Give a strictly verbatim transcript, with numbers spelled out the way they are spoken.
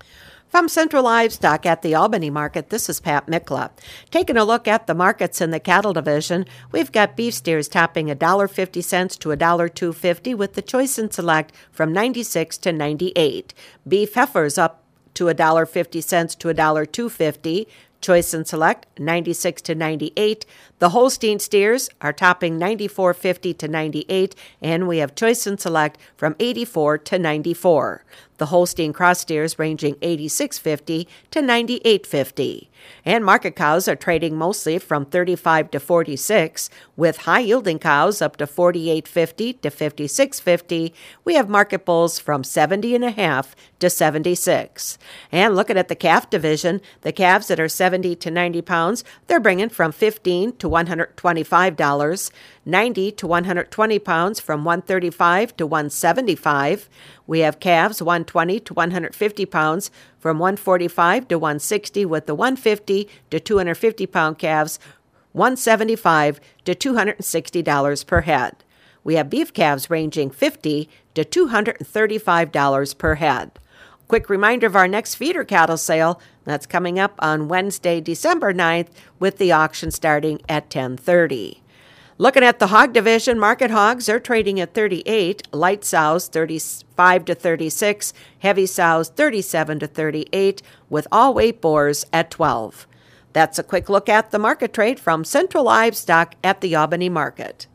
From Central Livestock at the Albany Market, this is Pat Mikla. Taking a look at the markets in the cattle division, we've got beef steers topping one dollar fifty cents to one dollar two fifty with the choice and select from ninety-six to ninety-eight. Beef heifers up to one dollar fifty cents to one dollar two fifty. Choice and select ninety-six to ninety-eight. The Holstein steers are topping ninety-four fifty to ninety-eight, and we have choice and select from eighty-four to ninety-four. The Holstein cross steers ranging eighty-six fifty to ninety-eight fifty. And market cows are trading mostly from thirty-five to forty-six, with high-yielding cows up to forty-eight fifty to fifty-six fifty. We have market bulls from seventy and a half to seventy-six. And looking at the calf division, the calves that are seventy to ninety pounds, they're bringing from fifteen to one hundred twenty-five dollars. ninety to one hundred twenty pounds from one hundred thirty-five to one hundred seventy-five. We have calves one hundred twenty to one hundred fifty pounds from one hundred forty-five to one hundred sixty, with the one hundred fifty to two hundred fifty pound calves one hundred seventy-five to two hundred sixty dollars per head. We have beef calves ranging fifty to two hundred thirty-five dollars per head. Quick reminder of our next feeder cattle sale. That's coming up on Wednesday, December ninth, with the auction starting at ten thirty. Looking at the hog division, market hogs are trading at thirty-eight, light sows thirty-five to thirty-six, heavy sows thirty-seven to thirty-eight, with all weight boars at twelve. That's a quick look at the market trade from Central Livestock at the Albany Market.